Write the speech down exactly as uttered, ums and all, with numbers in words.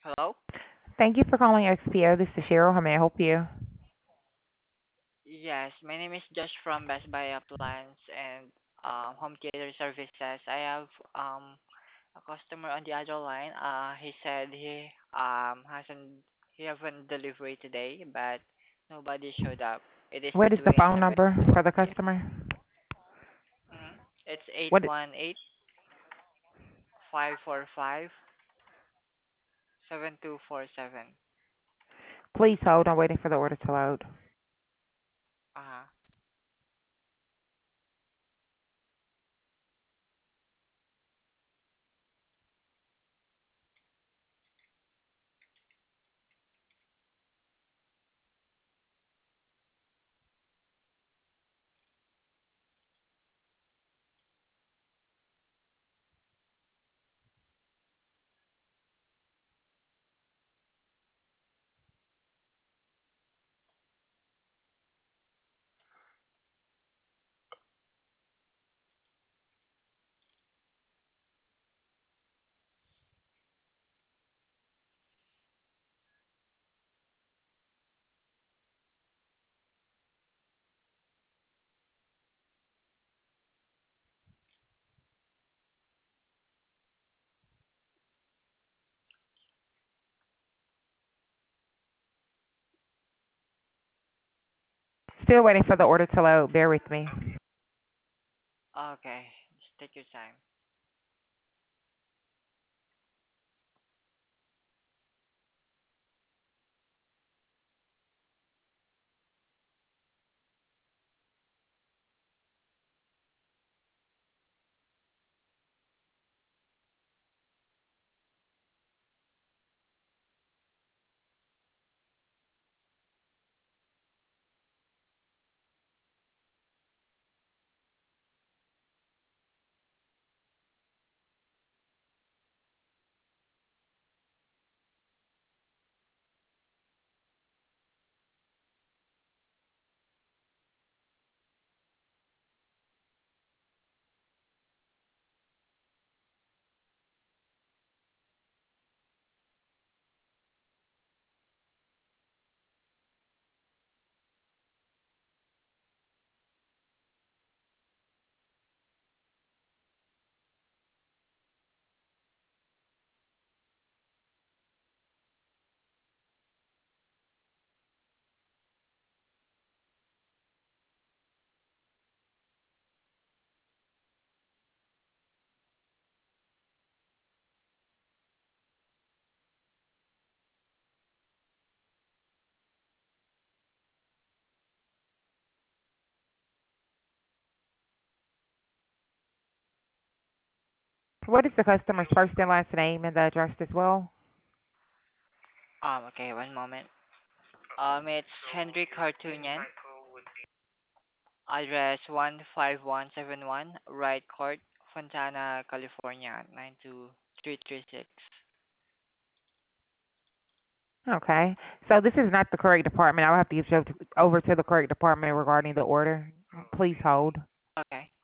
Hello? Thank you for calling X P O. This is Cheryl. How may I help you? Yes, my name is Josh from Best Buy Appliance and um, Home Theater Services. I have um a customer on the other line. Uh, he said he um hasn't he haven't delivery today, but nobody showed up. It is What is the between phone seven. number for the customer? Mm-hmm. It's eight What? one eight five four five seven two four seven. Please hold. I'm waiting for the order to load. Uh huh. Still waiting for the order to load. Bear with me. Okay, just take your time. What is the customer's first and last name and the address as well? Um, okay, one moment. Um, it's Henry Cartunian. Address one five one seven one, Wright Court, Fontana, California, nine two three three six. Okay. So this is not the correct department. I'll have to get you over to the correct department regarding the order. Please hold. Okay.